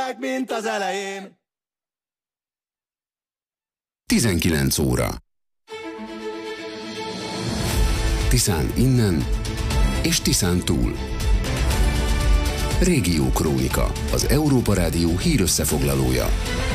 meg, mint az elején. 19 óra. Tiszán innen és Tiszán túl. Régió Krónika, az Európa Rádió hírösszefoglalója.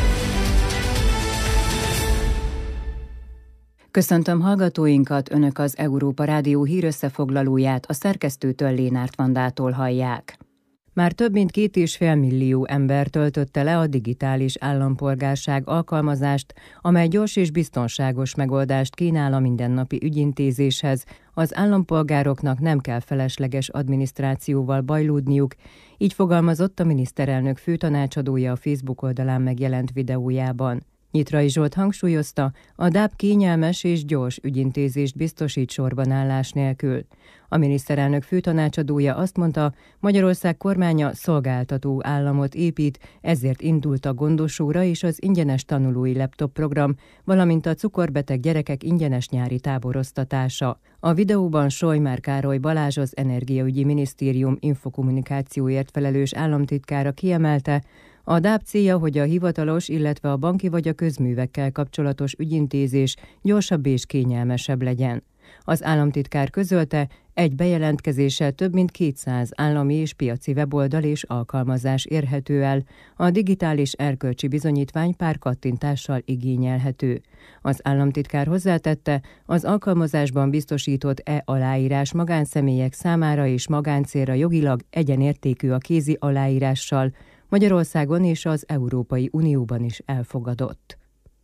Köszöntöm hallgatóinkat, Önök az Európa Rádió hírösszefoglalóját a szerkesztőtől, Lénárt Vandától hallják. Már több mint 2,5 millió ember töltötte le a digitális állampolgárság alkalmazást, amely gyors és biztonságos megoldást kínál a mindennapi ügyintézéshez. Az állampolgároknak nem kell felesleges adminisztrációval bajlódniuk, így fogalmazott a miniszterelnök főtanácsadója a Facebook oldalán megjelent videójában. Nyitrai Zsolt hangsúlyozta, a DAB kényelmes és gyors ügyintézést biztosít sorbanállás nélkül. A miniszterelnök főtanácsadója azt mondta, Magyarország kormánya szolgáltató államot épít, ezért indult a gondosóra és az ingyenes tanulói laptop program, valamint a cukorbeteg gyerekek ingyenes nyári táboroztatása. A videóban Sojmár Károly Balázs, az Energiaügyi Minisztérium infokommunikációért felelős államtitkára kiemelte, a DAB célja, hogy a hivatalos, illetve a banki vagy a közművekkel kapcsolatos ügyintézés gyorsabb és kényelmesebb legyen. Az államtitkár közölte, egy bejelentkezéssel több mint 200 állami és piaci weboldal és alkalmazás érhető el, a digitális erkölcsi bizonyítvány pár kattintással igényelhető. Az államtitkár hozzátette, az alkalmazásban biztosított e-aláírás magánszemélyek számára és magáncélra jogilag egyenértékű a kézi aláírással, Magyarországon és az Európai Unióban is elfogadott.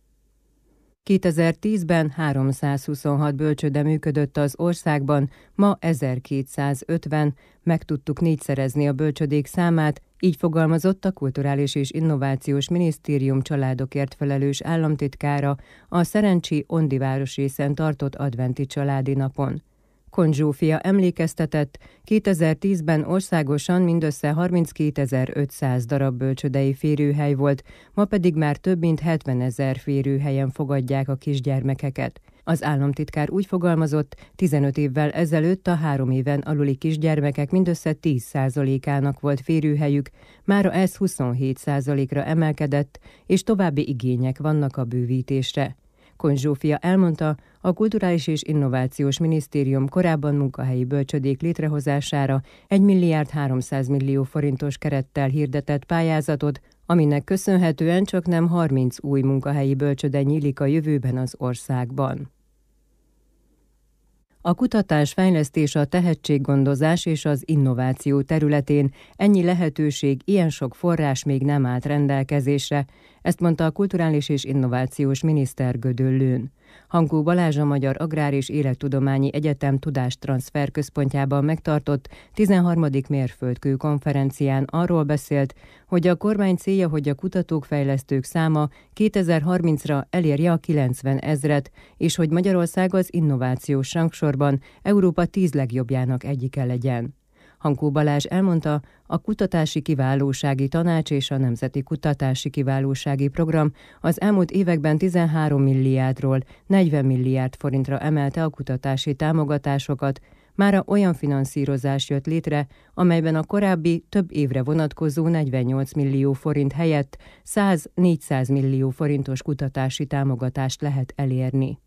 2010-ben 326 bölcsőde működött az országban, ma 1250, meg tudtuk négyszerezni a bölcsödék számát, így fogalmazott a Kulturális és Innovációs Minisztérium családokért felelős államtitkára a Szerencsi Ondi városrészen tartott adventi családi napon. Kon Zsófia emlékeztetett, 2010-ben országosan mindössze 32.500 darab bölcsődei férőhely volt, ma pedig már több mint 70.000 férőhelyen fogadják a kisgyermekeket. Az államtitkár úgy fogalmazott, 15 évvel ezelőtt a 3 éven aluli kisgyermekek mindössze 10%-ának volt férőhelyük, mára ez 27%-ra emelkedett, és további igények vannak a bővítésre. Kon Zsófia elmondta, a Kulturális és Innovációs Minisztérium korábban munkahelyi bölcsödék létrehozására 1,3 milliárd forintos kerettel hirdetett pályázatot, aminek köszönhetően csaknem 30 új munkahelyi bölcsöde nyílik a jövőben az országban. A kutatás, fejlesztés, a tehetséggondozás és az innováció területén ennyi lehetőség, ilyen sok forrás még nem állt rendelkezésre, ezt mondta a Kulturális és Innovációs Miniszter Gödöllőn. Hankó Balázs, a Magyar Agrár és Élettudományi Egyetem Tudástranszfer Központjában megtartott 13. mérföldkő konferencián arról beszélt, hogy a kormány célja, hogy a kutatók-fejlesztők száma 2030-ra elérje a 90 000-et, és hogy Magyarország az innovációs rangsorban Európa 10 legjobbjának egyike legyen. Hankó Balázs elmondta, a Kutatási Kiválósági Tanács és a Nemzeti Kutatási Kiválósági Program az elmúlt években 13 milliárdról 40 milliárd forintra emelte a kutatási támogatásokat, mára olyan finanszírozás jött létre, amelyben a korábbi több évre vonatkozó 48 millió forint helyett 100-400 millió forintos kutatási támogatást lehet elérni.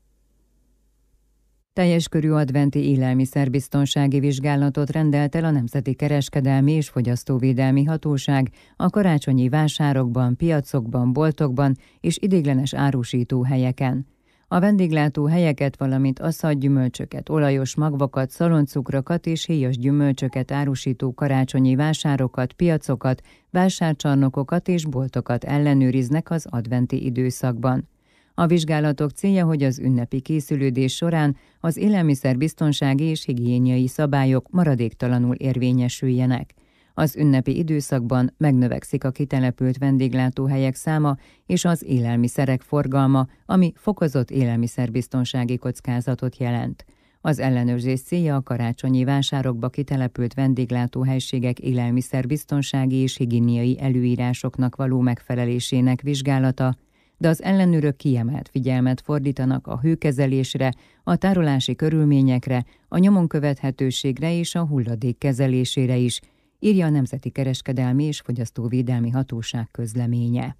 Teljes körű adventi élelmiszerbiztonsági vizsgálatot rendelt el a Nemzeti Kereskedelmi és Fogyasztóvédelmi Hatóság a karácsonyi vásárokban, piacokban, boltokban és ideiglenes árusítóhelyeken. A vendéglátóhelyeket, valamint asszadgyümölcsöket, olajos magvakat, szaloncukrokat és héjas gyümölcsöket árusító karácsonyi vásárokat, piacokat, vásárcsarnokokat és boltokat ellenőriznek az adventi időszakban. A vizsgálatok célja, hogy az ünnepi készülődés során az élelmiszerbiztonsági és higiéniai szabályok maradéktalanul érvényesüljenek. Az ünnepi időszakban megnövekszik a kitelepült vendéglátóhelyek száma és az élelmiszerek forgalma, ami fokozott élelmiszerbiztonsági kockázatot jelent. Az ellenőrzés célja a karácsonyi vásárokba kitelepült vendéglátóhelységek élelmiszerbiztonsági és higiéniai előírásoknak való megfelelésének vizsgálata, de az ellenőrök kiemelt figyelmet fordítanak a hőkezelésre, a tárolási körülményekre, a nyomon követhetőségre és a hulladék kezelésére is, írja a Nemzeti Kereskedelmi és Fogyasztóvédelmi Hatóság közleménye.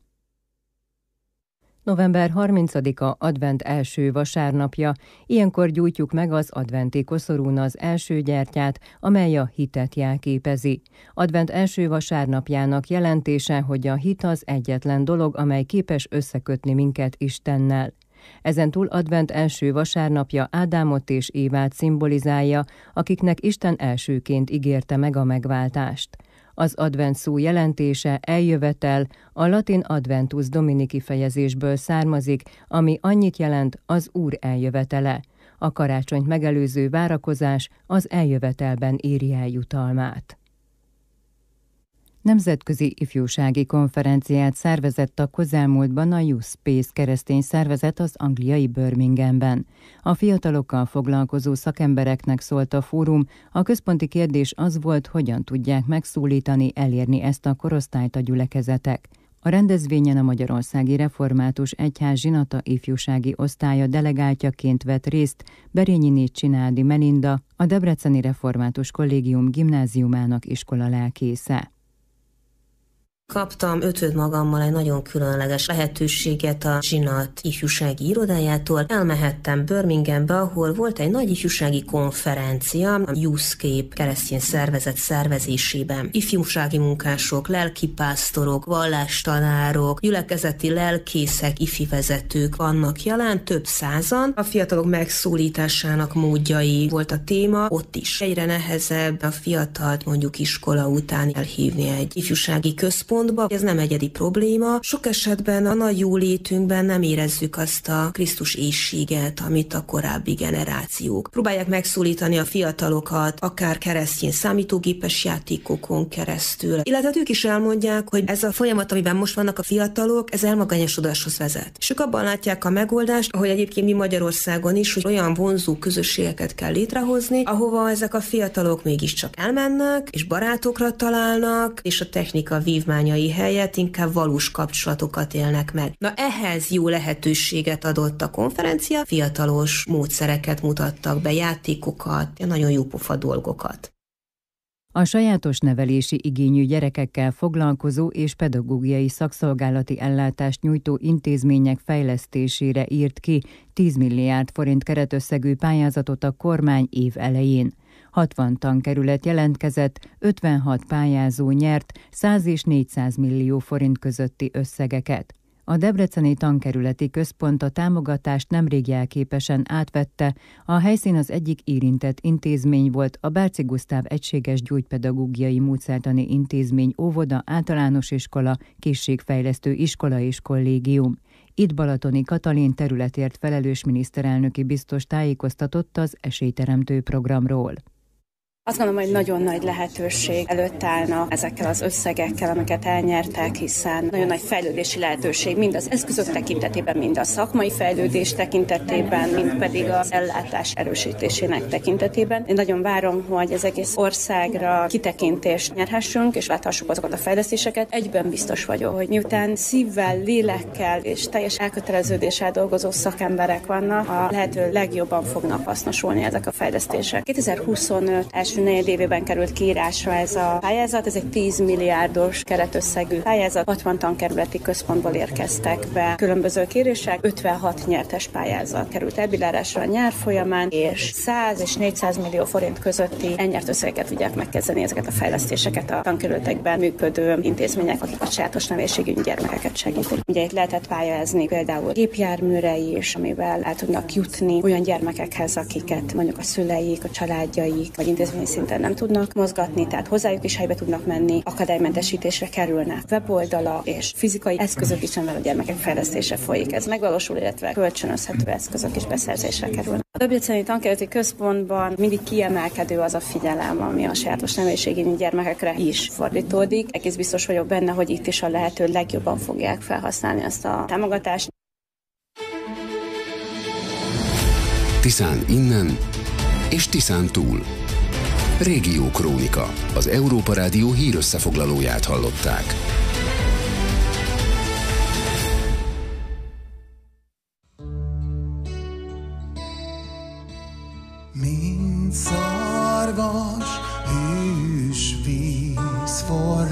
November 30-a advent első vasárnapja, ilyenkor gyújtjuk meg az adventi koszorún az első gyertyát, amely a hitet jelképezi. Advent első vasárnapjának jelentése, hogy a hit az egyetlen dolog, amely képes összekötni minket Istennel. Ezentúl advent első vasárnapja Ádámot és Évát szimbolizálja, akiknek Isten elsőként ígérte meg a megváltást. Az advent szó jelentése eljövetel, a latin adventus domini kifejezésből származik, ami annyit jelent az Úr eljövetele. A karácsonyt megelőző várakozás az eljövetelben éri el jutalmát. Nemzetközi ifjúsági konferenciát szervezett a közelmúltban a Youth Space keresztény szervezet az angliai Birminghamben. A fiatalokkal foglalkozó szakembereknek szólt a fórum, a központi kérdés az volt, hogyan tudják megszólítani, elérni ezt a korosztályt a gyülekezetek. A rendezvényen a Magyarországi Református Egyház zsinata ifjúsági osztálya delegáltjaként vett részt Berényiné Csinádi Melinda, a Debreceni Református Kollégium gimnáziumának iskolalelkésze. Kaptam ötöd magammal egy nagyon különleges lehetőséget a zsinat ifjúsági irodájától. Elmehettem Birminghambe, ahol volt egy nagy ifjúsági konferencia a Youthscape keresztény szervezet szervezésében. Ifjúsági munkások, lelkipásztorok, vallástanárok, gyülekezeti lelkészek, ifivezetők vannak jelen, több százan. A fiatalok megszólításának módjai volt a téma, ott is egyre nehezebb a fiatalt mondjuk iskola után elhívni egy ifjúsági központ. Ez nem egyedi probléma. Sok esetben a nagy jólétünkben nem érezzük azt a Krisztus éhséget, amit a korábbi generációk. Próbálják megszólítani a fiatalokat, akár keresztény számítógépes játékokon keresztül. Illetve ők is elmondják, hogy ez a folyamat, amiben most vannak a fiatalok, ez elmagányosodáshoz vezet. És ők abban látják a megoldást, ahogy egyébként mi Magyarországon is, hogy olyan vonzó közösségeket kell létrehozni, ahova ezek a fiatalok mégiscsak elmennek, és barátokra találnak, és a technika vívmánya helyett inkább valós kapcsolatokat élnek meg. Na ehhez jó lehetőséget adott a konferencia, fiatalos módszereket mutattak be, játékokat, nagyon jó pofa dolgokat. A sajátos nevelési igényű gyerekekkel foglalkozó és pedagógiai szakszolgálati ellátást nyújtó intézmények fejlesztésére írt ki 10 milliárd forint keretösszegű pályázatot a kormány év elején. 60 tankerület jelentkezett, 56 pályázó nyert 100 és 400 millió forint közötti összegeket. A Debreceni Tankerületi Központ a támogatást nemrég jelképesen átvette, a helyszín az egyik érintett intézmény volt, a Bárci Gusztáv Egységes Gyógypedagógiai Módszertani Intézmény, óvoda, általános iskola, készségfejlesztő iskola és kollégium. Itt Balatoni Katalin területért felelős miniszterelnöki biztos tájékoztatott az esélyteremtő programról. Azt gondolom, hogy nagyon nagy lehetőség előtt állna ezekkel az összegekkel, amiket elnyertek, hiszen nagyon nagy fejlődési lehetőség mind az eszközök tekintetében, mind a szakmai fejlődés tekintetében, mind pedig az ellátás erősítésének tekintetében. Én nagyon várom, hogy az egész országra kitekintést nyerhessünk, és láthassuk azokat a fejlesztéseket. Egyben biztos vagyok, hogy miután szívvel, lélekkel és teljes elköteleződéssel dolgozó szakemberek vannak, a lehető legjobban fognak hasznosulni ezek a fejlesztések. 2025 első negyedévében került kiírásra ez a pályázat, ez egy 10 milliárdos keretösszegű pályázat, 60 tankerületi központból érkeztek be különböző kérések, 56 nyertes pályázat került elbírálásra a nyár folyamán, és 100 és 400 millió forint közötti elnyert összegeket tudják megkezdeni ezeket a fejlesztéseket a tankerületekben működő intézmények, akik a sajátos nevelésségű gyermekeket segítik. Ugye itt lehetett pályázni például gépjárműre is, amivel el tudnak jutni olyan gyermekekhez, akiket mondjuk a szüleik, a családjaik vagy intézményi szinten nem tudnak mozgatni, tehát hozzájuk is helybe tudnak menni, akadálymentesítésre kerülnek weboldala, és fizikai eszközök is, amivel a gyermekek fejlesztése folyik. Ez megvalósul, illetve kölcsönözhető eszközök is beszerzésre kerülnek. A Debreceni Tankerületi Központban mindig kiemelkedő az a figyelem, ami a sajátos nevelésségigényű gyermekekre is fordítódik. Egész biztos vagyok benne, hogy itt is a lehető legjobban fogják felhasználni ezt a támogatást. Tiszán innen és Tiszán túl. Régiókrónika, az Európa Rádió hírösszefoglalóját hallották. Mint szarvas hűs víz,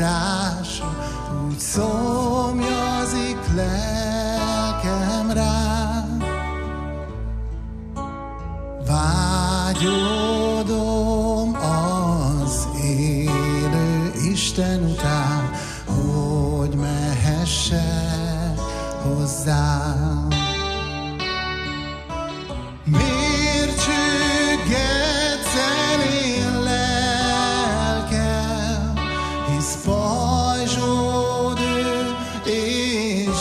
forrásra, úgy szomjazik lelkem rám. Vágyódom az élő Isten után, hogy mehessek hozzám. Miért csüggedsz el én lelkem, hisz pajzsod ő és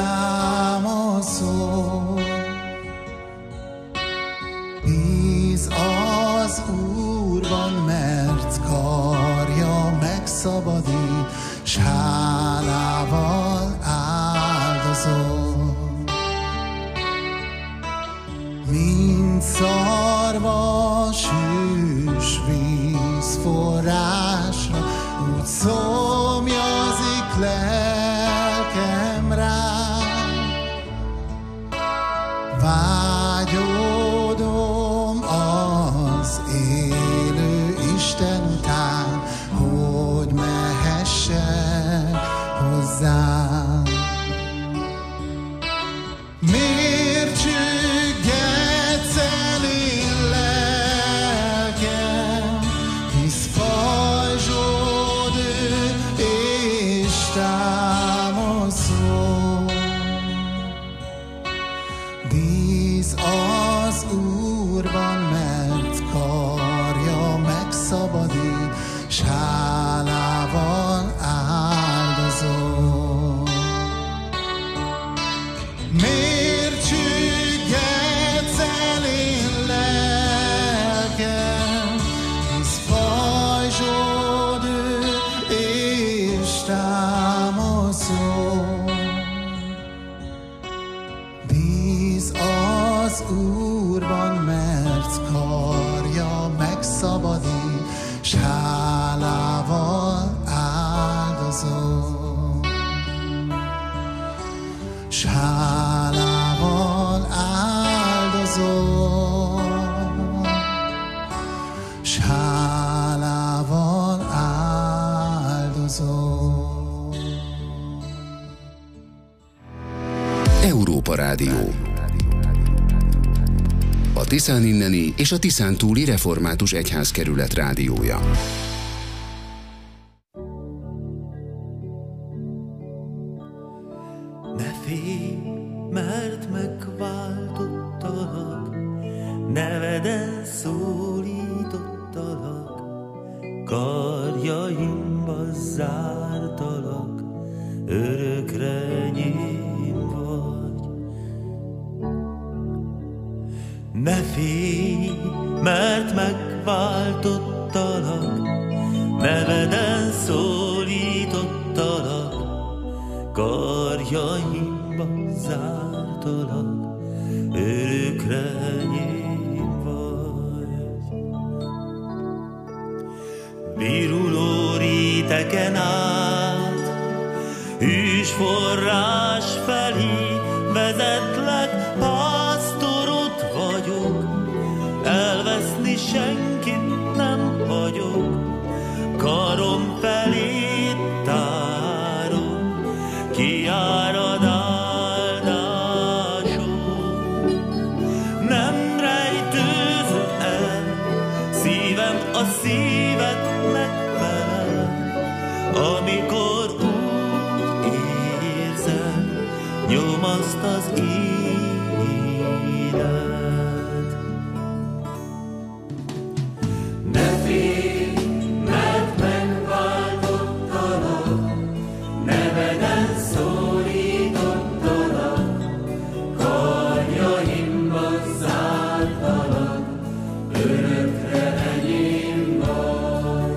támaszol. Bíz az Úrban, mert karja megszabadít, s hálával áldozol. Mint szarvas hűs víz forrásra, úgy szomjazik lelkem rám. Vágyódom az élő Isten után, hogy mehessek hozzám. Miért csüggedsz el én lelkem, hisz pajzsod ő és támaszol. Bíz az Úrban, mert karja megszabadít, s hálával áldozol. Miért csüggedsz el én lelkem, hisz pajzsod ő és támaszol. Bíz az Úrban, mert karja megszabadít, s hálával áldozol. S hálával áldozol. S hálával áldozol. Európa Rádió. A Tiszán inneni és a Tiszán túli református egyházkerület rádiója. Ne félj, mert megváltottalak, neveden szólítottalak, karjaimba zártalak, örökre enyém vagy. Ne félj, mert megváltottalak, neveden szólítottalak, karjaimba zártalak, örökre enyém vagy. Viruló rétegen át, hűs forrás felé vezetlek, pásztorod vagyok, elveszni senkit nem hagyok, karom felé tárom, kiárad áldásom. Nem rejtőzöm el, szívem a szívednek felel, amikor úgy érzed, nyomaszt az élet. Ne félj, mert megváltottalak, neveden szólítottalak, karjaimban zártalak, örökre enyém vagy.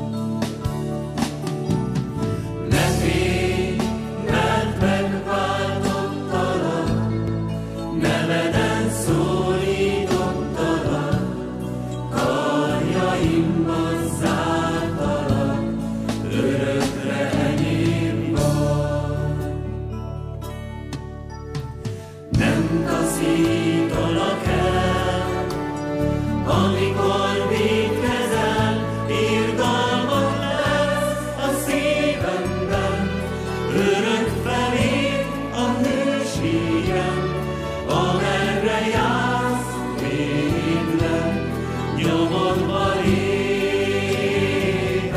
Ne félj, mert megváltottalak, neveden szólítottalak, örök felé a hősígen, amerre jársz végleg, nyomodba lépek.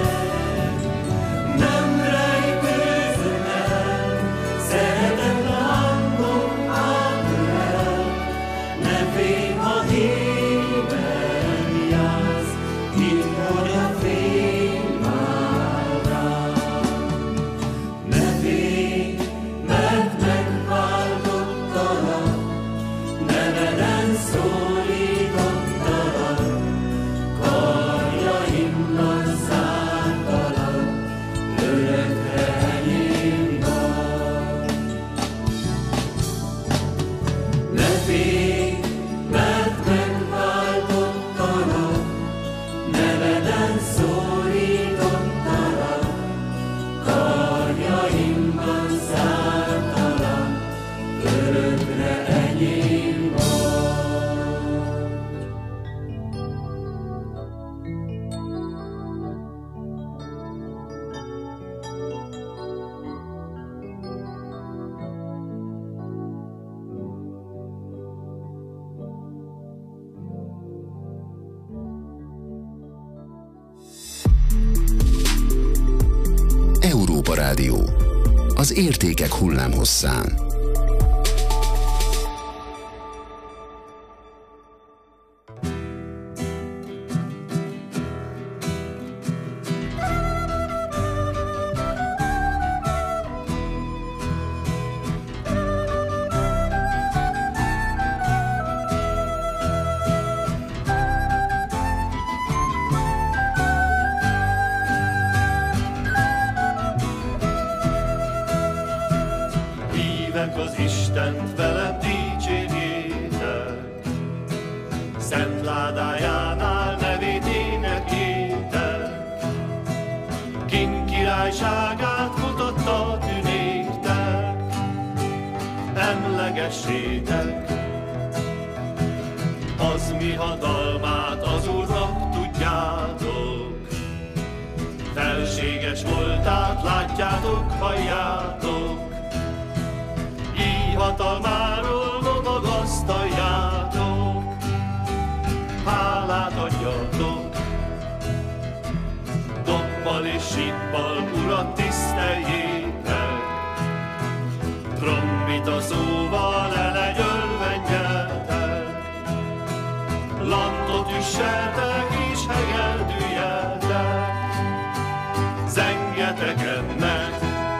Nem rejtőzöm el, szeretet lángom átölel, ne félj, ha éjben jársz, hidd, hogy a fény vár rád. Ne félj, mert megváltottalak, neveden szólítottalak, karjaimban zártalak, örökre enyém vagy. Ne félj, mert megváltottalak, neveden szólítottalak, karjaimban zártalak, örökre enyém vagy. Európa Rádió. Az értékek hullámhosszán. Hívek az Istent, velem dicsérjétek, szent ládájánál nevét énekétek, King királyságát mutatta tűnéktek, emlegessétek, az mi hatalmát az Úrnak tudjátok, felséges voltát látjátok, halljátok, így hatalmáról magasztaljátok, hálát adjatok, dobbal és síppal Urat tiszteljétek, trombita szóval elegyölvenjetek, lantot üsseltek és hegedüljetek, zengjetek ennek.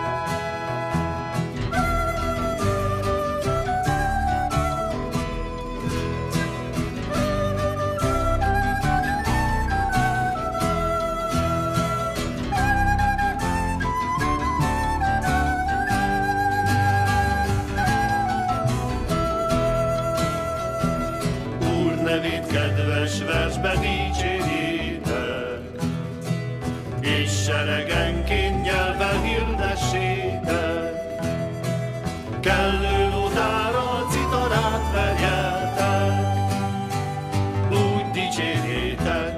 Nevét kedves versbe dicsérjétek, és seregenként nyelven hirdessétek, kellő nótára citarát verjetek, úgy dicsérjétek,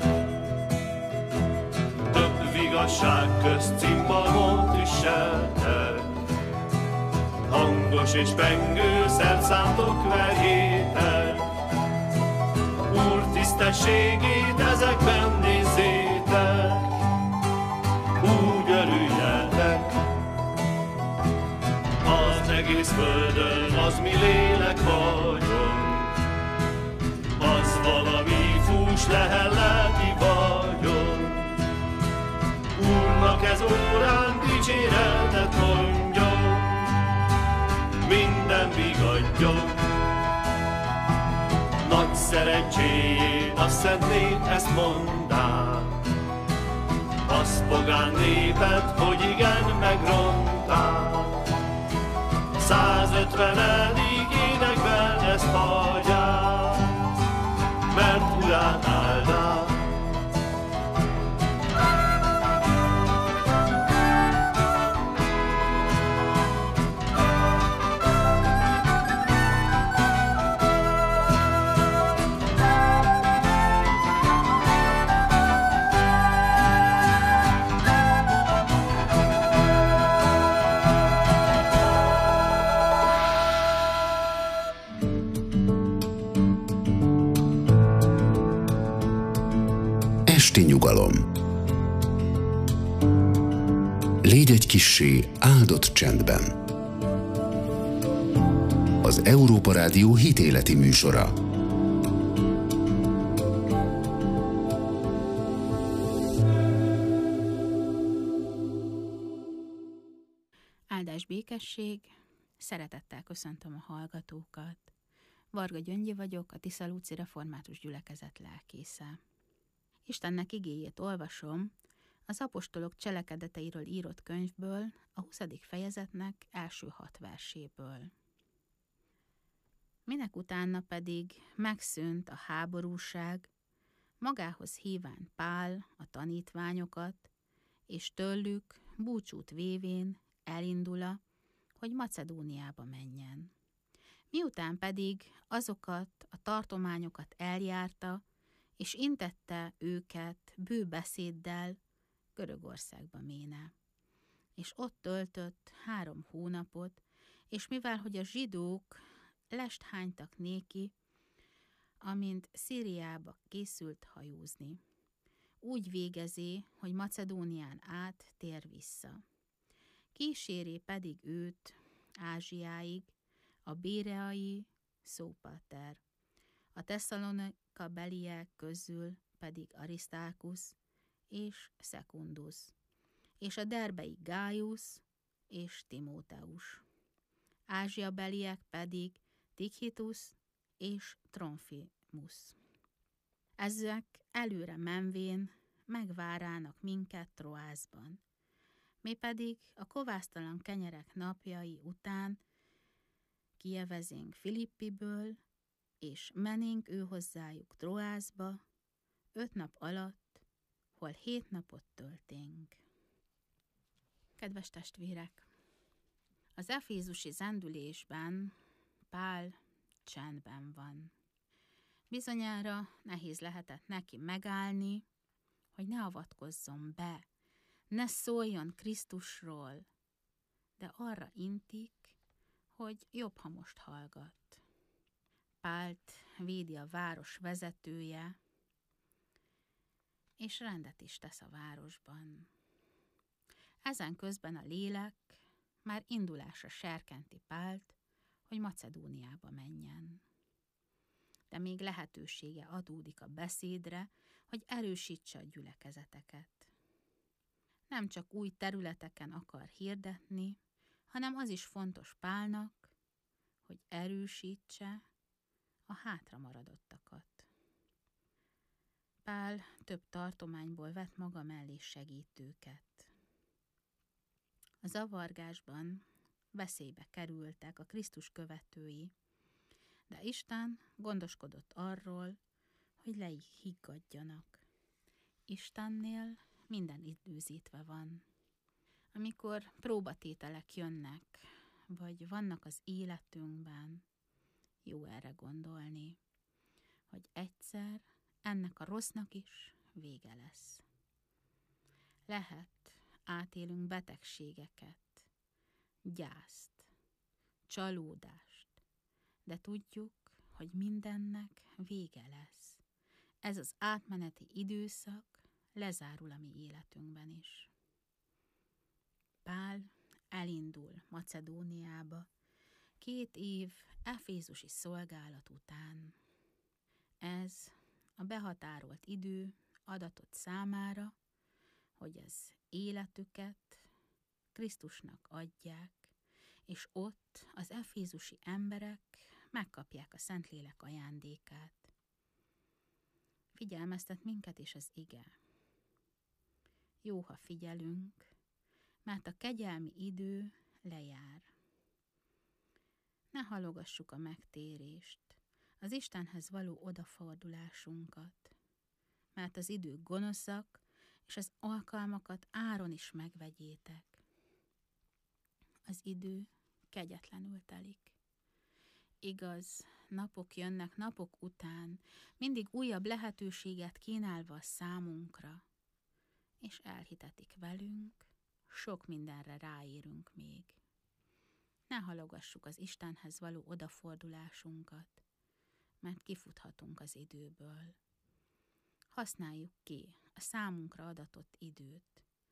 több vigasság közt cimbalmot üsseltek, hangos és pengő szerszámtok verjétek, Úr tisztességét ezekben nézzétek, úgy örüljetek. Az egész földön az mi lélek vagyunk, az valami fús lehelleti vagyunk. Úrnak ez órán dicséretet mondjon, minden vigadjon. Nagy szerencséjét a szent nép ezt mondták, azt pogán népet, hogy igen megronták. 150. énekben ezt hagyják, mert Urát áldák. Légy egy kissé áldott csendben. Az Európa Rádió hitéleti műsora. Áldás békesség, szeretettel köszöntöm a hallgatókat. Varga Gyöngyi vagyok, a Tiszalúci Református Gyülekezet lelkésze. Istennek igéjét olvasom az apostolok cselekedeteiről írott könyvből, a 20. fejezetnek első 6 verséből. Minek utána pedig megszűnt a háborúság, magához híván Pál a tanítványokat, és tőlük búcsút vévén elindula, hogy Macedóniába menjen. Miután pedig azokat a tartományokat eljárta, és intette őket bő beszéddel, Görögországba méne. És ott töltött 3 hónapot, és mivel hogy a zsidók lest hánytak néki, amint Szíriába készült hajózni. Úgy végezi, hogy Macedónián át tér vissza. Kíséri pedig őt Ázsiáig a béreai Szópater, a Tesszalonika beliek közül pedig Arisztákusz és Szekundus, és a derbei Gájusz és Timóteus. Ázsia beliek pedig Tikhitus és Trófimus. Ezek előre menvén megvárának minket Troászban. Mi pedig a kovásztalan kenyerek napjai után kijevezénk Filippiből, és menénk ő hozzájuk Troászba, 5 nap alatt, hol 7 napot tölténk. Kedves testvérek! Az efézusi zendülésben Pál csendben van. Bizonyára nehéz lehetett neki megállni, hogy ne avatkozzon be, ne szóljon Krisztusról, de arra intik, hogy jobb, ha most hallgat. Pált védi a város vezetője, és rendet is tesz a városban. Ezen közben a lélek már indulásra serkenti Pált, hogy Macedóniába menjen. De még lehetősége adódik a beszédre, hogy erősítse a gyülekezeteket. Nem csak új területeken akar hirdetni, hanem az is fontos Pálnak, hogy erősítse a hátramaradottakat. Pál több tartományból vett maga mellé segítőket. A zavargásban veszélybe kerültek a Krisztus követői, de Isten gondoskodott arról, hogy lehiggadjanak. Istennél minden időzítve van. Amikor próbatételek jönnek, vagy vannak az életünkben, jó erre gondolni, hogy egyszer ennek a rossznak is vége lesz. Lehet, átélünk betegségeket, gyászt, csalódást, de tudjuk, hogy mindennek vége lesz. Ez az átmeneti időszak lezárul a mi életünkben is. Pál elindul Macedóniába 2 év efézusi szolgálat után. Ez a behatárolt idő adatott számára, hogy az életüket Krisztusnak adják, és ott az efézusi emberek megkapják a Szentlélek ajándékát. Figyelmeztet minket is az ige. Jó, ha figyelünk, mert a kegyelmi idő lejár. Ne halogassuk a megtérést, az Istenhez való odafordulásunkat, mert az idők gonoszak, és az alkalmakat áron is megvegyétek. Az idő kegyetlenül telik. Igaz, napok jönnek napok után, mindig újabb lehetőséget kínálva a számunkra, és elhitetik velünk, sok mindenre ráérünk még. Ne halogassuk az Istenhez való odafordulásunkat, mert kifuthatunk az időből. Használjuk ki a számunkra adatott időt,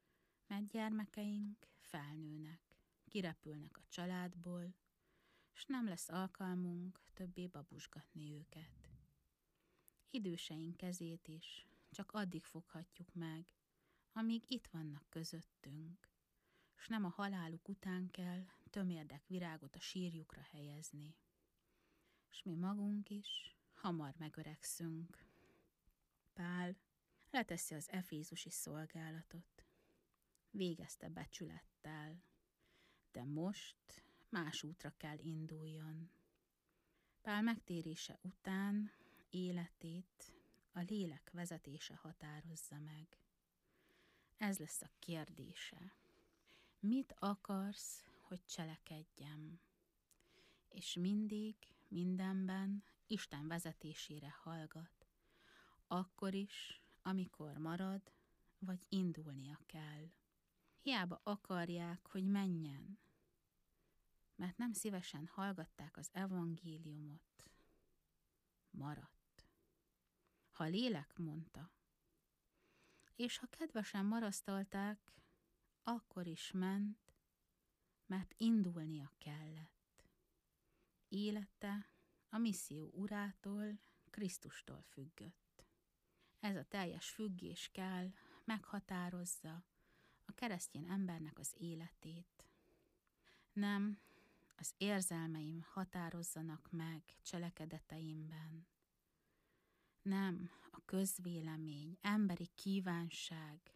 mert gyermekeink felnőnek, kirepülnek a családból, s nem lesz alkalmunk többé babusgatni őket. Időseink kezét is csak addig foghatjuk meg, amíg itt vannak közöttünk, s nem a haláluk után kell tömérdek virágot a sírjukra helyezni. S mi magunk is hamar megöregszünk. Pál leteszi az efézusi szolgálatot. Végezte becsülettel, de most más útra kell induljon. Pál megtérése után életét a lélek vezetése határozza meg. Ez lesz a kérdése. Mit akarsz, hogy cselekedjem? És mindig, mindenben Isten vezetésére hallgat. Akkor is, amikor marad, vagy indulnia kell. Hiába akarják, hogy menjen, mert nem szívesen hallgatták az evangéliumot. Maradt. Ha lélek mondta, és ha kedvesen marasztalták, akkor is ment, mert indulnia kellett. Élete a misszió urától, Krisztustól függött. Ez a teljes függés kell, meghatározza a keresztény embernek az életét. Nem az érzelmeim határozzanak meg cselekedeteimben. Nem a közvélemény, emberi kívánság,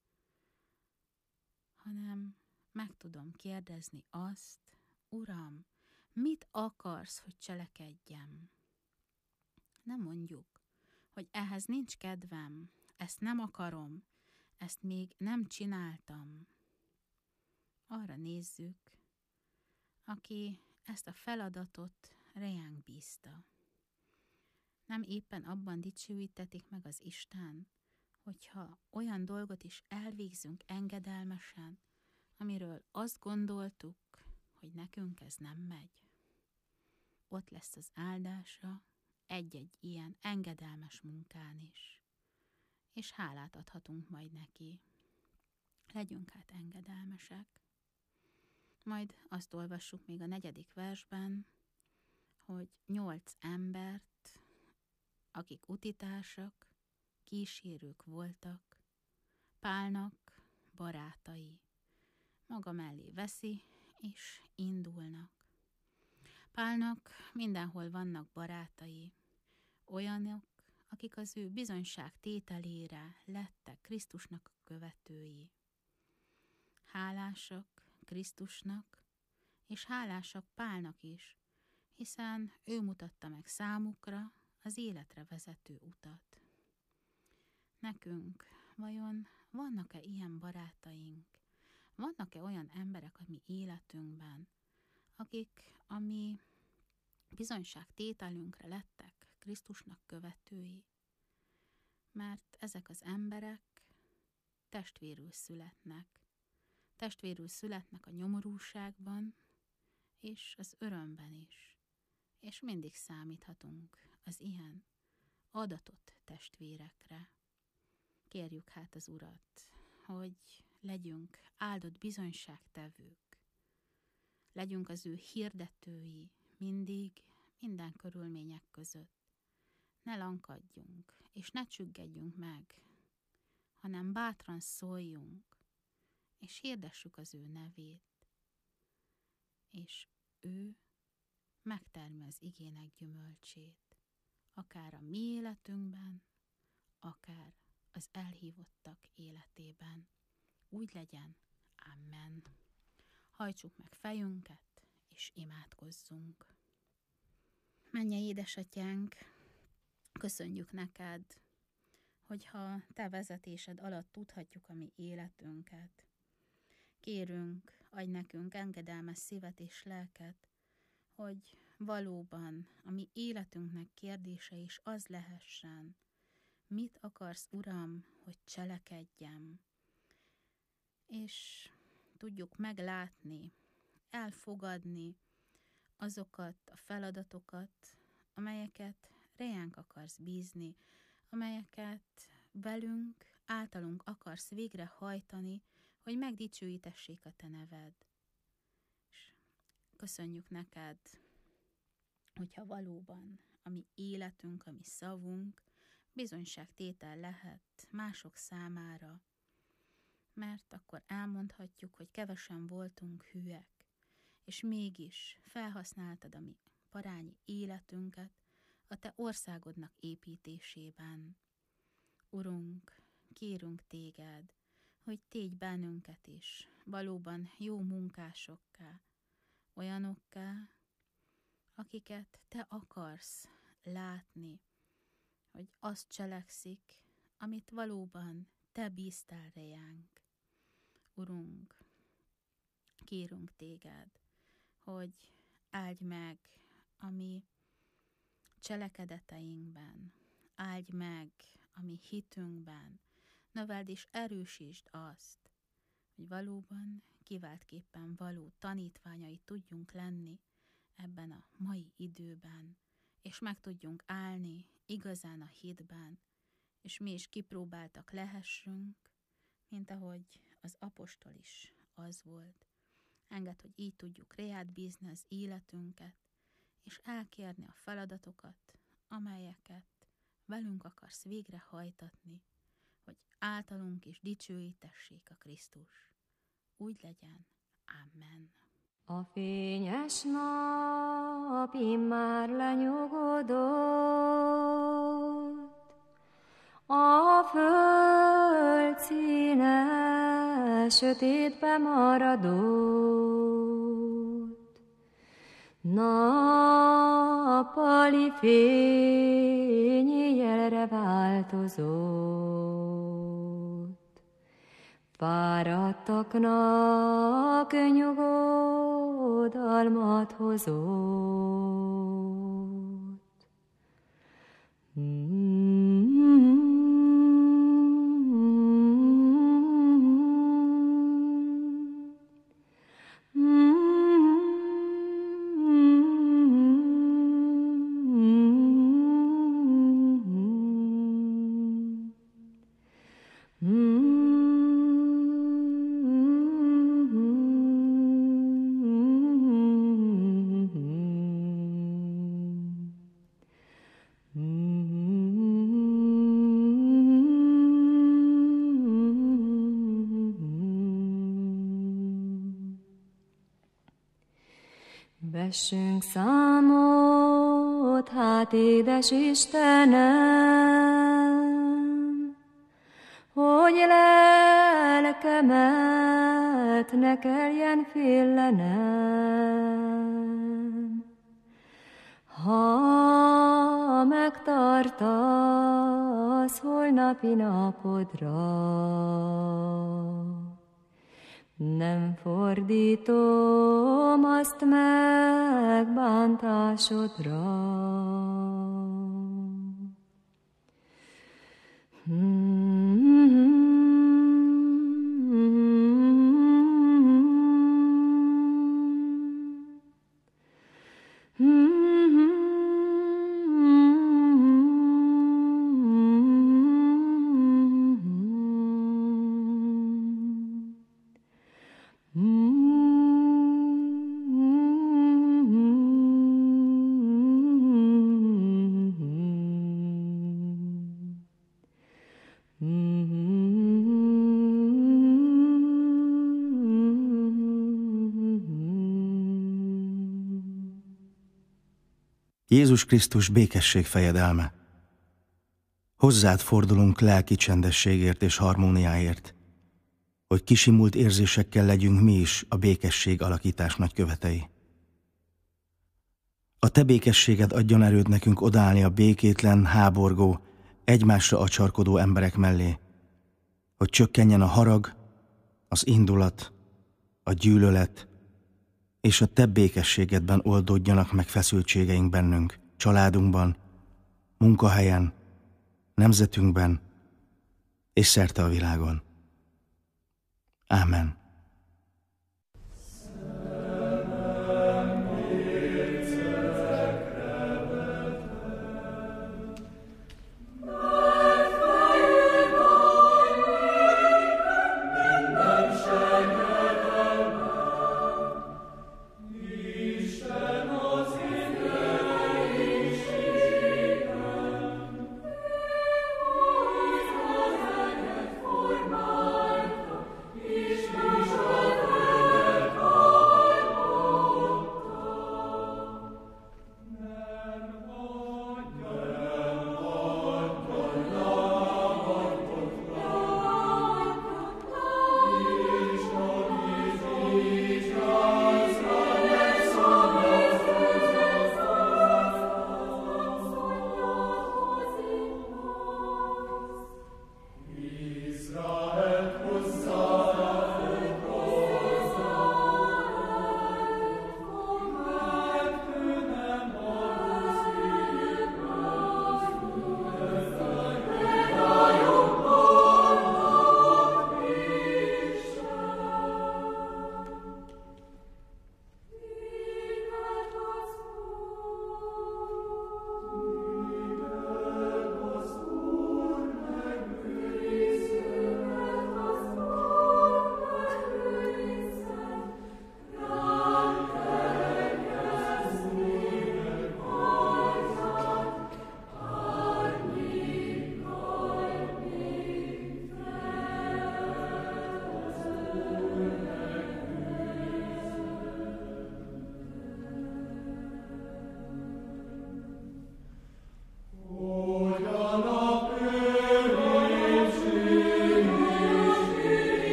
hanem meg tudom kérdezni azt, Uram, mit akarsz, hogy cselekedjem? Nem mondjuk, hogy ehhez nincs kedvem, ezt nem akarom, ezt még nem csináltam. Arra nézzük, aki ezt a feladatot rejánk bízta. Nem éppen abban dicsőítetik meg az Isten, hogyha olyan dolgot is elvégzünk engedelmesen, amiről azt gondoltuk, hogy nekünk ez nem megy. Ott lesz az áldása egy-egy ilyen engedelmes munkán is, és hálát adhatunk majd neki. Legyünk hát engedelmesek. Majd azt olvassuk még a 4. versben, hogy 8 embert, akik utitársak, kísérők voltak, Pálnak barátai, maga mellé veszi, és indulnak. Pálnak mindenhol vannak barátai, olyanok, akik az ő bizonyság tételére lettek Krisztusnak a követői. Hálásak Krisztusnak, és hálásak Pálnak is, hiszen ő mutatta meg számukra az életre vezető utat. Nekünk vajon vannak-e ilyen barátaink? Vannak-e olyan emberek a mi életünkben, akik a mi bizonyságtételünkre lettek Krisztusnak követői? Mert ezek az emberek testvérül születnek. Testvérül születnek a nyomorúságban, és az örömben is. És mindig számíthatunk az ilyen adatott testvérekre. Kérjük hát az Urat, hogy legyünk áldott bizonyságtevők. Legyünk az ő hirdetői mindig, minden körülmények között. Ne lankadjunk, és ne csüggedjünk meg, hanem bátran szóljunk, és hirdessük az ő nevét. És ő megtermi az igének gyümölcsét, akár a mi életünkben, akár az elhívottak életében. Úgy legyen. Amen. Hajtsuk meg fejünket, és imádkozzunk. Mennyei édesatyánk, köszönjük neked, hogyha te vezetésed alatt tudhatjuk a mi életünket. Kérünk, adj nekünk engedelmes szívet és lelket, hogy valóban a mi életünknek kérdése is az lehessen, mit akarsz, Uram, hogy cselekedjem, és tudjuk meglátni, elfogadni azokat a feladatokat, amelyeket rejánk akarsz bízni, amelyeket velünk, általunk akarsz végrehajtani, hogy megdicsőítessék a te neved. És köszönjük neked, hogyha valóban a mi életünk, a mi szavunk bizonyságtétel lehet mások számára, mert akkor elmondhatjuk, hogy kevesen voltunk hűek, és mégis felhasználtad a mi parányi életünket a te országodnak építésében. Urunk, kérünk téged, hogy tégy bennünket is valóban jó munkásokká, olyanokká, akiket te akarsz látni, hogy azt cselekszik, amit valóban te bíztál reánk. Urunk, kérünk téged, hogy áldj meg a mi cselekedeteinkben, áldj meg a mi hitünkben, növeld és erősítsd azt, hogy valóban kiváltképpen való tanítványai tudjunk lenni ebben a mai időben, és meg tudjunk állni igazán a hitben, és mi is kipróbáltak lehessünk, mint ahogy az apostol is az volt. Engedd, hogy így tudjuk reád bízni az életünket, és elkérni a feladatokat, amelyeket velünk akarsz végrehajtatni, hogy általunk is dicsőítessék a Krisztus. Úgy legyen. Amen. A fényes nap immár lenyugodott, a föld színe sötétbe maradott, nappali fény éjjelre változott, fáradtaknak nyugodalmat hozott. Vessünk számot, hát édes Istenem, hogy lelkemet ne kelljen félenem. Ha megtartasz holnapi napodra, nem fordítom azt meg bántásodra. Jézus Krisztus békesség fejedelme. Hozzád fordulunk lelki csendességért és harmóniáért, hogy kisimult érzésekkel legyünk mi is a békesség alakítás nagykövetei. A te békességed adjon erőt nekünk odaállni a békétlen, háborgó, egymásra acsarkodó emberek mellé, hogy csökkenjen a harag, az indulat, a gyűlölet, és a te békességedben oldódjanak meg feszültségeink bennünk, családunkban, munkahelyen, nemzetünkben és szerte a világon. Ámen. Minden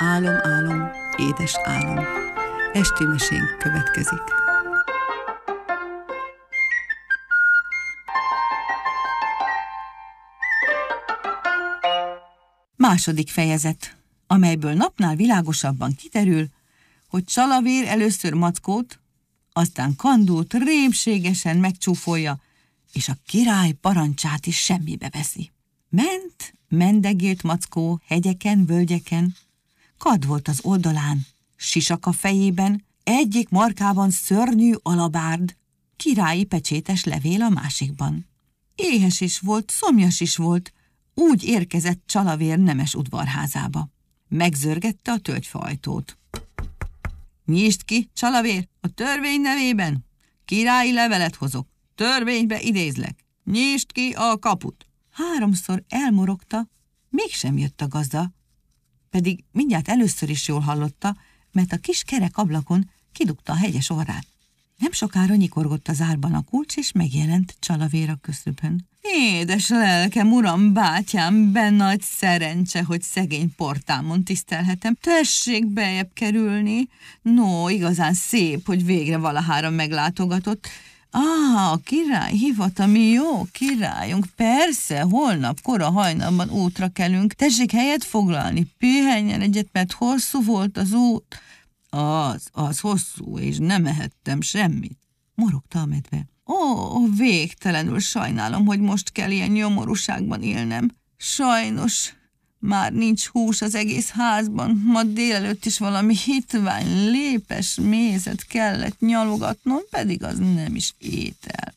Álom, álom, édes álom. Esti mesénk következik. Második fejezet, amelyből napnál világosabban kiderül, hogy Csalavér először Mackót, aztán Kandút rémségesen megcsúfolja, és a király parancsát is semmibe veszi. Mendegélt Mackó hegyeken, völgyeken, kad volt az oldalán, sisak a fejében, egyik markában szörnyű alabárd, királyi pecsétes levél a másikban. Éhes is volt, szomjas is volt, úgy érkezett Csalavér nemes udvarházába. Megzörgette a tölgyfa ajtót. Nyisd ki, Csalavér, a törvény nevében! Királyi levelet hozok, törvénybe idézlek. Nyisd ki a kaput! 3-szor elmorogta, mégsem jött a gazda, pedig mindjárt először is jól hallotta, mert a kis kerek ablakon kidugta a hegyes orrát. Nem sokára nyikorgott az árban a kulcs, és megjelent Csalavér a köszöbön. Édes lelkem, uram, bátyám, nagy szerencse, hogy szegény portámon tisztelhetem. Tessék bejebb kerülni. No, igazán szép, hogy végre valahára meglátogatott. A király hívata, mi jó királyunk. Persze, holnap kora hajnalban útra kelünk. Tessék helyet foglalni, pihenjen egyet, mert hosszú volt az út. Az hosszú, és nem ehettem semmit, morogta a medve. Ó, végtelenül sajnálom, hogy most kell ilyen nyomorúságban élnem. Sajnos már nincs hús az egész házban. Ma délelőtt is valami hitvány, lépes mézet kellett nyalogatnom, pedig az nem is étel.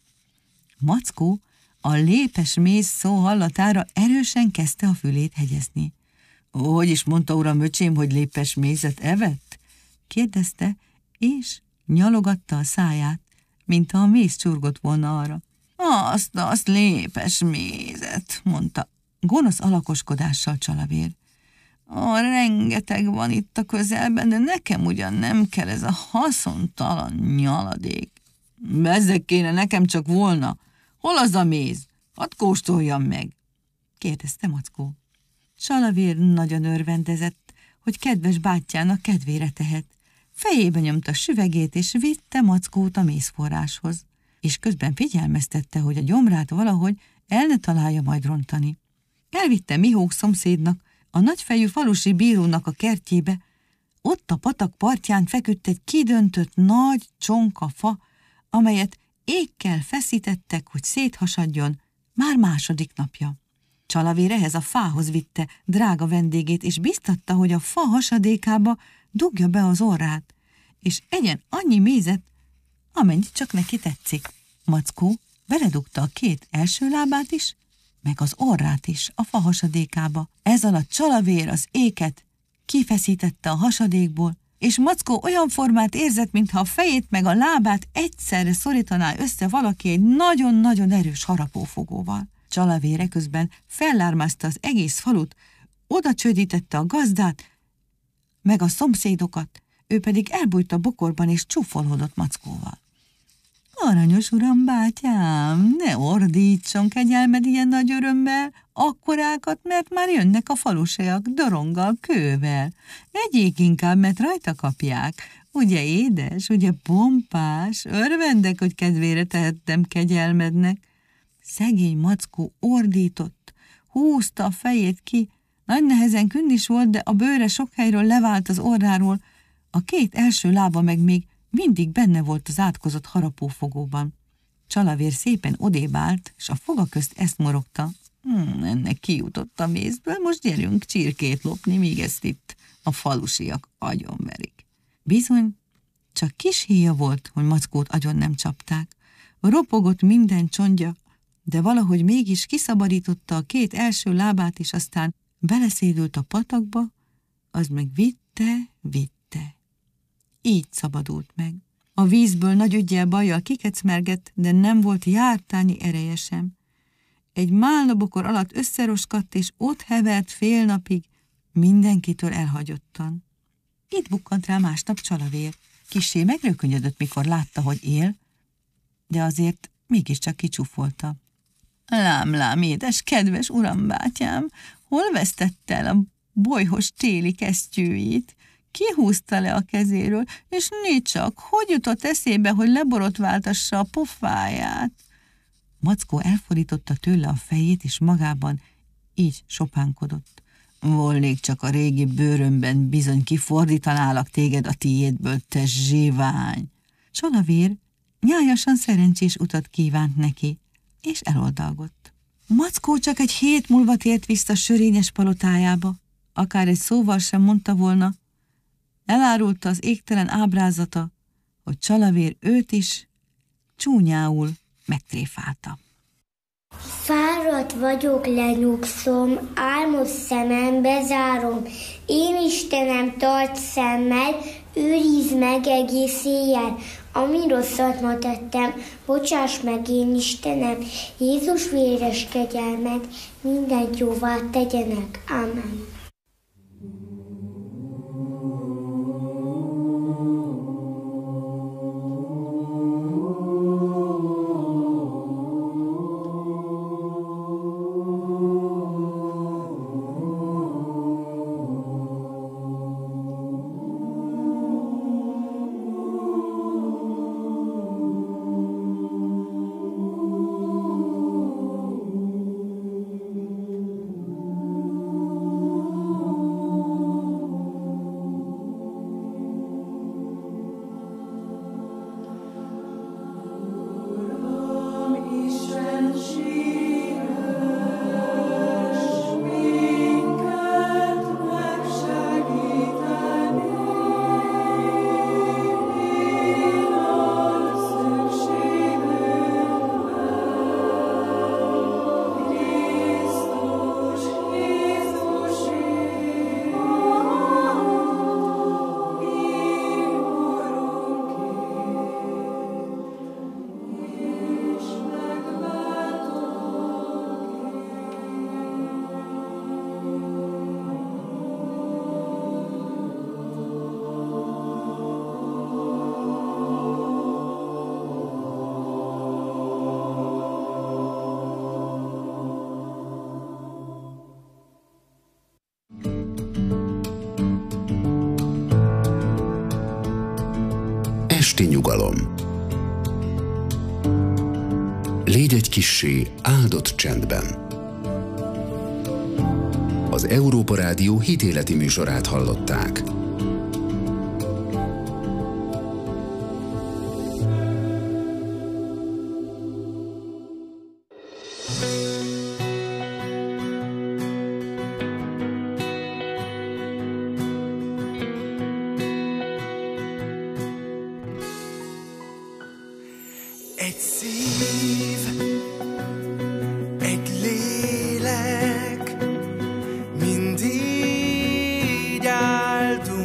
Mackó a lépes méz szó hallatára erősen kezdte a fülét hegyezni. Hogy is mondta uram öcsém, hogy lépes mézet evett? Kérdezte, és nyalogatta a száját, mintha a méz csurgott volna arra. Azt lépes mézet, mondta gonosz alakoskodással Csalavér. Rengeteg van itt a közelben, de nekem ugyan nem kell ez a haszontalan nyaladék. Bezzeg kéne, nekem csak volna. Hol az a méz? Hadd kóstoljam meg, kérdezte Mackó. Csalavér nagyon örvendezett, hogy kedves bátyjának kedvére tehet. Fejébe nyomta süvegét, és vitte Mackót a mézforráshoz, és közben figyelmeztette, hogy a gyomrát valahogy el ne találja majd rontani. Elvitte Mihók szomszédnak, a nagyfejű falusi bírónak a kertjébe. Ott a patak partján feküdt egy kidöntött nagy csonka fa, amelyet ékkel feszítettek, hogy széthasadjon, már második napja. Csalavér ehhez a fához vitte drága vendégét, és biztatta, hogy a fa hasadékába dugja be az orrát, és egyen annyi mézet, amennyit csak neki tetszik. Mackó beledugta a 2 első lábát is, meg az orrát is a fa hasadékába. Ez alatt Csalavér az éket kifeszítette a hasadékból, és Mackó olyan formát érzett, mintha a fejét meg a lábát egyszerre szorítaná össze valaki egy nagyon-nagyon erős harapófogóval. Csalavér közben fellármázta az egész falut, oda csődítette a gazdát, meg a szomszédokat, ő pedig elbújt a bokorban és csúfolódott Mackóval. Aranyos uram, bátyám, ne ordítson kegyelmed ilyen nagy örömmel, akkorákat, mert már jönnek a falusiak doronggal, kővel. Egyék inkább, mert rajta kapják. Ugye édes, ugye pompás, örvendek, hogy kedvére tehettem kegyelmednek. Szegény Mackó ordított, húzta a fejét ki, nagy nehezen künnis volt, de a bőre sok helyről levált az orráról, a 2 első lába meg még mindig benne volt az átkozott harapófogóban. Csalavér szépen odébb állt, és a foga közt ezt morogta. Ennek kijutott a mézből, most gyerünk csirkét lopni, míg ezt itt a falusiak agyonverik. Bizony, csak kis híja volt, hogy Mackót agyon nem csapták. Ropogott minden csontja, de valahogy mégis kiszabadította a 2 első lábát, és aztán beleszédült a patakba, az meg vitte. Így szabadult meg. A vízből nagy üggyel bajjal kikecmergett, de nem volt jártányi ereje sem. Egy málnabokor alatt összeroskadt, és ott hevert fél napig, mindenkitől elhagyottan. Itt bukkant rá másnap Csalavér. Kissé megrökönyödött, mikor látta, hogy él, de azért mégiscsak kicsúfolta. Lám, édes, kedves uram, bátyám, hol vesztette el a bolyhos téli kesztyűjét. Kihúzta le a kezéről, és négy csak, hogy jutott eszébe, hogy leborotváltassa a pofáját. Mackó elfordította tőle a fejét, és magában így sopánkodott. Volnék csak a régi bőrömben, bizony kifordítanálak téged a tiédből, te zsivány. Csalavér nyájasan szerencsés utat kívánt neki, és eloldalgott. Mackó csak egy hét múlva tért vissza sörényes palotájába. Akár egy szóval sem mondta volna, elárulta az égtelen ábrázata, hogy Csalavér őt is csúnyául megtréfálta. Fáradt vagyok, lenyugszom, álmos szemem bezárom. Én Istenem, tarts szemmel, őrizd meg egész éjjel. Ami rosszat ma tettem, bocsáss meg én Istenem. Jézus véres kegyelmed mindent jóvá tegyenek. Amen. Esti nyugalom. Légy egy kissé áldott csendben. Az Európa Rádió hitéleti műsorát hallották. Egy szív, egy lélek, mindig áldunk.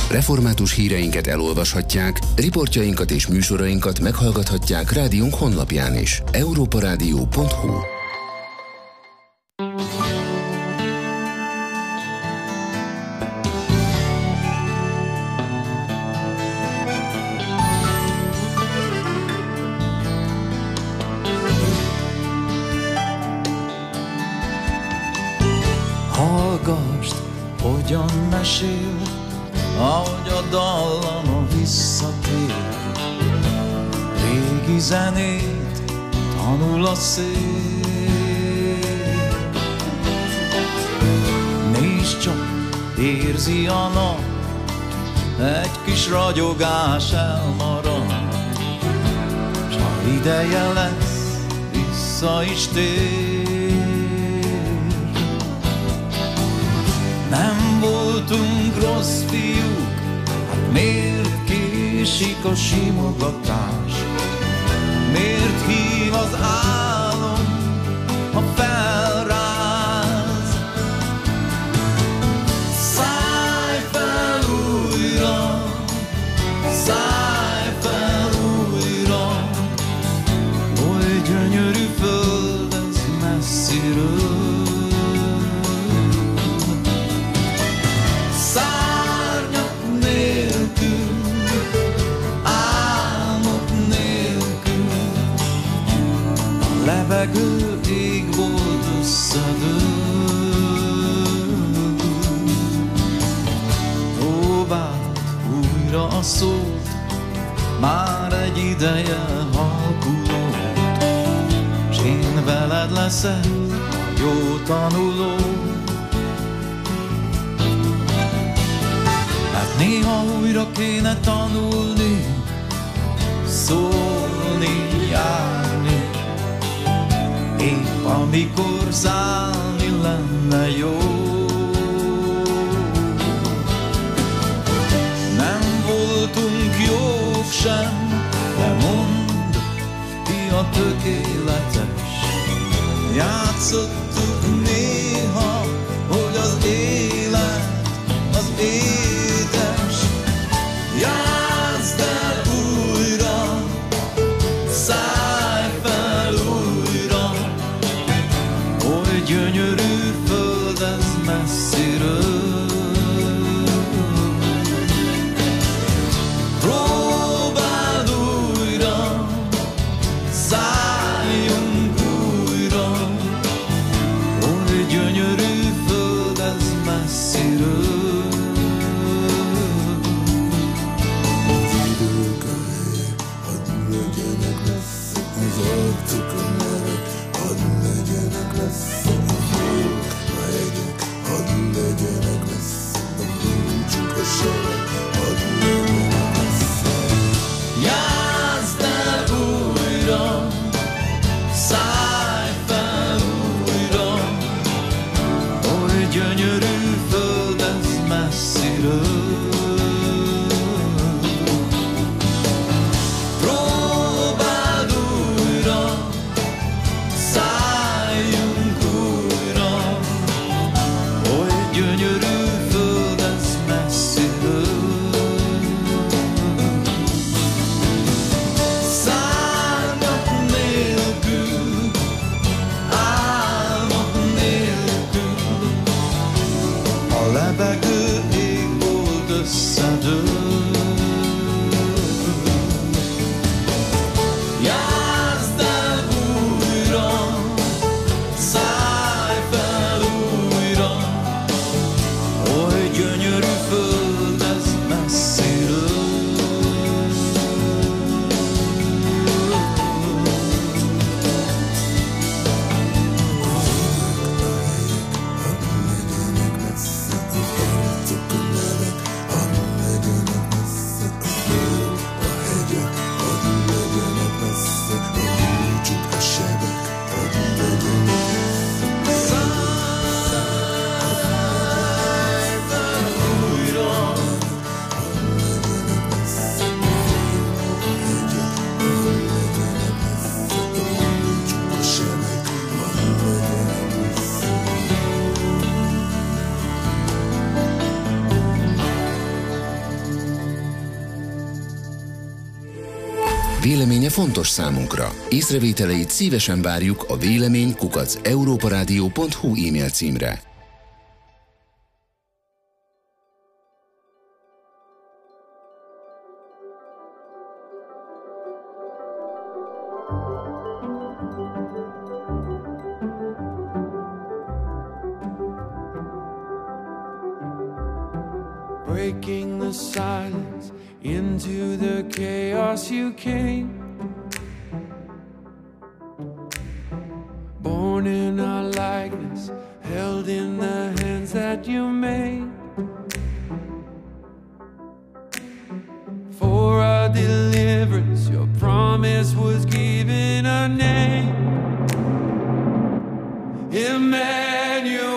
Református híreinket elolvashatják, riportjainkat és műsorainkat meghallgathatják rádiónk honlapján is. europaradio.hu. Hallgasd, hogyan mesél, ahogy a dallama visszatér. Régi zenét tanul a szél. Nézd csak, érzi a nap, egy kis ragyogás elmarad, s ha ideje lesz, vissza is tér. Nem voltunk rossz fiúk, hát miért késik a simogatás? Miért hív az álom, ha felráz? Szállj fel újra, szállj fel újra, oly gyönyörű föld ez messziről. Levegő ég volt összedől. Próbáld újra a szót, már egy ideje halkulott, s én veled leszek a jó tanuló. Hát néha újra kéne tanulni, szólni, járni, épp amikor szállni lenne jó. Nem voltunk jók sem, de mondd, ki a tökéletes. Játszottuk néha, hogy az élet az édes. Játszd el újra, szállj fel újra, oly gyönyörű föld ez messziről. Próbáld újra, szálljunk újra, oly gyönyörű föld ez messziről. Az idők elé, hadd legyenek messze az arcukon nevek, hadd legyenek messze a hők, a hegyek, hadd legyenek véleménye fontos számunkra. Észrevételeit szívesen várjuk a vélemény@europaradio.hu e-mail címre. Breaking the silence, into the chaos you came. Born in our likeness, held in the hands that you made. For our deliverance, your promise was given a name. Emmanuel.